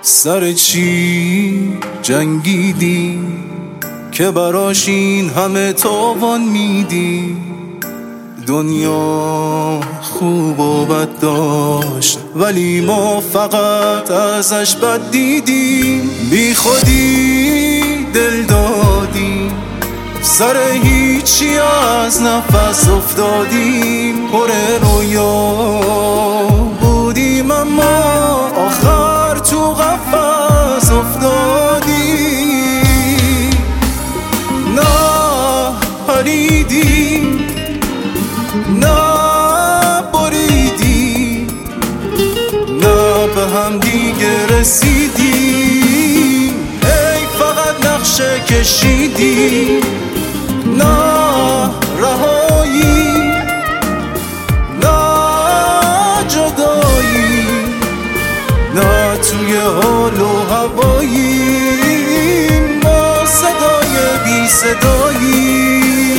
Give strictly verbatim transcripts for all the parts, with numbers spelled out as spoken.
سر چی جنگیدی که براش این همه تاوان میدی؟ دنیا خوب و بد داشت ولی ما فقط ازش بد دیدیم. بی خودی دل دادیم، سر هیچی از نفس افتادیم. پر رویا بودیم اما آخر تو قفس افتادیم. نه پریدیم، نه بریدیم، نه به هم دیگه رسیدیم. ای فقط نقشه کشیدیم، نه رهایی، نه جدایی، نه توی حال و هوایی، ما صدای بی صدایی.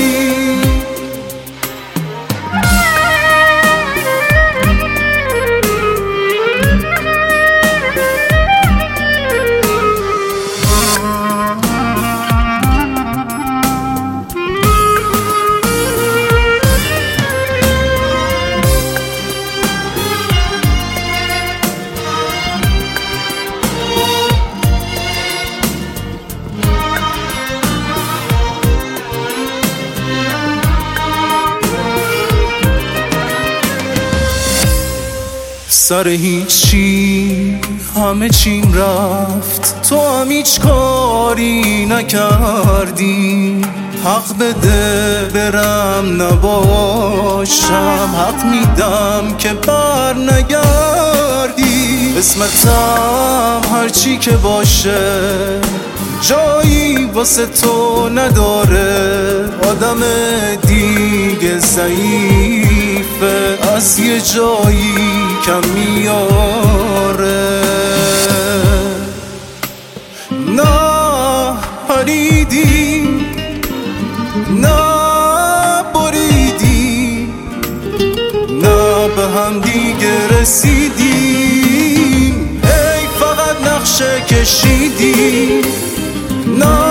سر هیچی همه چیم رفت، تو هم هیچ کاری نکردی. حق بده برم نباشم، حق میدم که بر نگردی. قسمتم هرچی که باشه جایی واسه تو نداره. آدم دیگه ضعیفه، از یه جایی کم میاره. نه پریدیم، نه بریدیم، نه به هم دیگه رسیدیم. ای فقط نقشه کشیدیم، نه